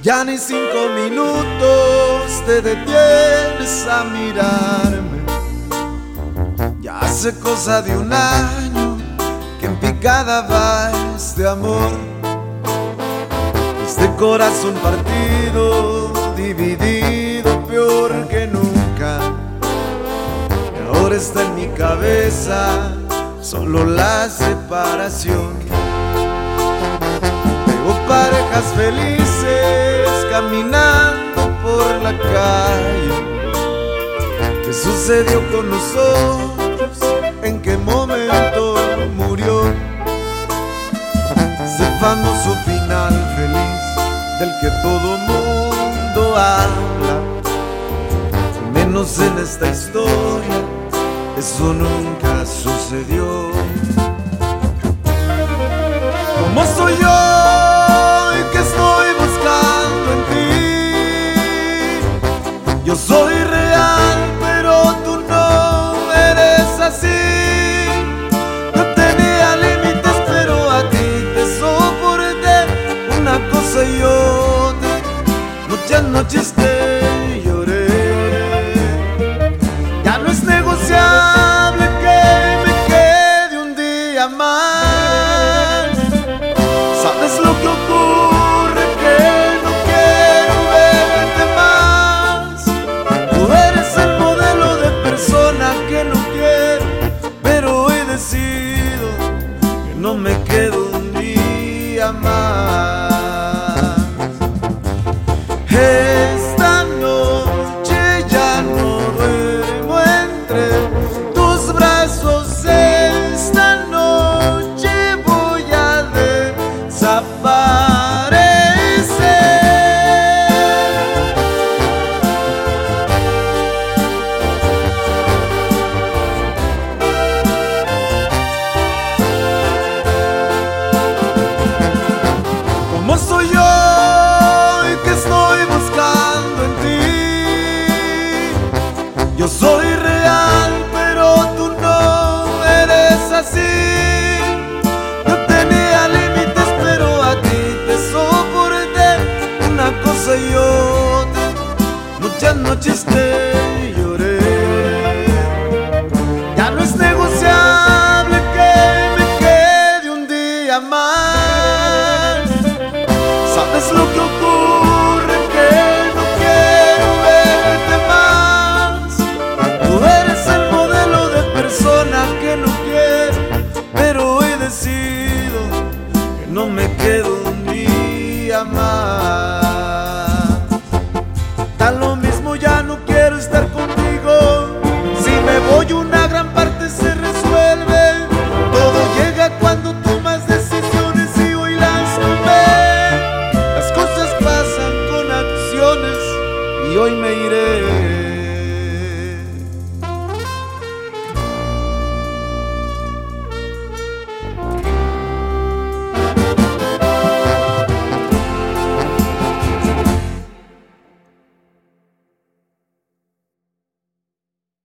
Ya ni 5 minutos te detienes a mirarme. Ya hace cosa de un año que en picada va este amor. Este corazón partido, dividido peor que nunca. Y ahora está en mi cabeza solo la separación. Veo parejas felices caminando por la calle. ¿Qué sucedió con nosotros? ¿En qué momento murió? Ese famoso final feliz del que todo mundo habla, menos en esta historia, eso nunca sucedió. ¿Cómo soy yo y qué estoy buscando en ti? Yo soy real, pero tú no eres así. No tenía límites, pero a ti te soporté. Una cosa y otra, muchas noches te lloré. Ya no es negociable que me quede un día más. ¿Sabes lo que ocurre? Que no quiero verte más. Tú eres el modelo de persona que no quiero, pero hoy decido que no me quedo un día más. Esta noche ya no duermo entre tus brazos. Esta noche voy a desaparecer. ¿Cómo soy yo y qué estoy buscando en ti? Yo soy real, pero tú no eres así. No tenía límites, pero a ti te soporté. Una cosa y otra, muchas noches te lloré. Ya no es negociable que me quede un día más. ¿Sabes lo que ocurre? Que no quiero verte más. Tú eres el modelo de persona que no quiero, pero hoy decido que no me quedo un día más.